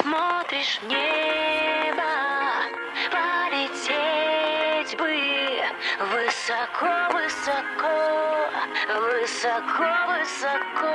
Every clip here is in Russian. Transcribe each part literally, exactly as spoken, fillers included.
Смотришь в небо, полететь бы высоко, высоко, высоко, высоко.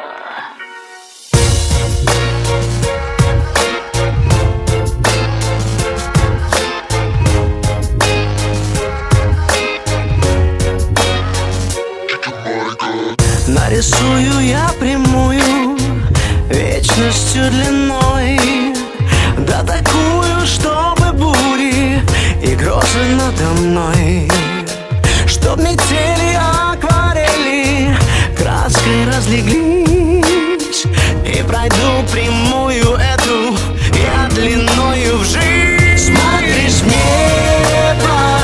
Нарисую я прямую вечностью длиной, да такую, чтобы бури и грозы надо мной, чтоб метели акварели краской разлеглись, и пройду прямую эту я длиною в жизнь. Смотришь в небо,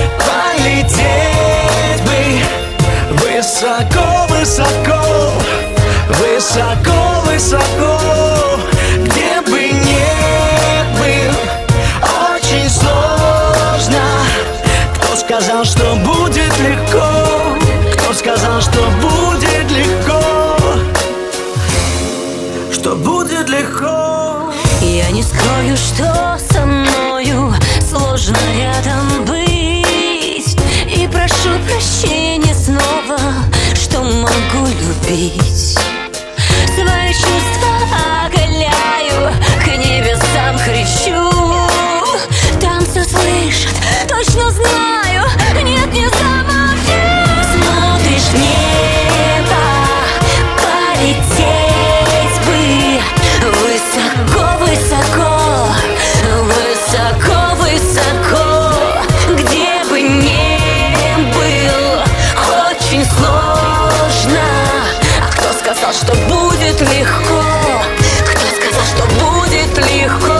полететь бы высоко, высоко, высоко, высоко, где бы ни был, очень сложно. Кто сказал, что будет легко? Кто сказал, что будет легко? Что будет легко? Я не скрою, что со мною сложно рядом быть, и прошу прощения снова, что могу любить. Свои чувства оголяю, к небесам кричу. Там все слышат, точно знаю, нет, не замолчи. Смотришь в небо, полететь бы высоко, высоко, высоко, высоко, где бы ни был, очень сложно. А кто сказал, что будет легко? Кто сказал, что будет легко?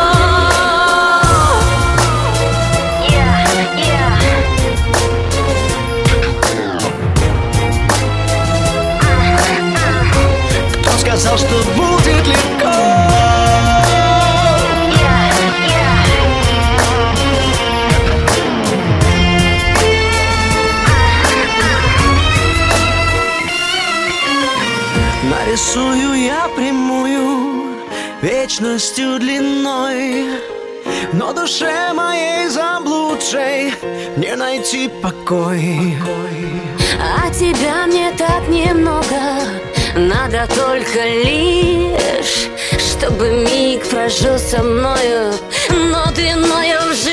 Yeah, yeah. Кто сказал, что будет легко? Yeah, yeah. Нарисую я прямую вечностью длиной, но душе моей заблудшей не найти покой. А тебя мне так немного, надо только лишь, чтобы миг прожил со мною, но длиною в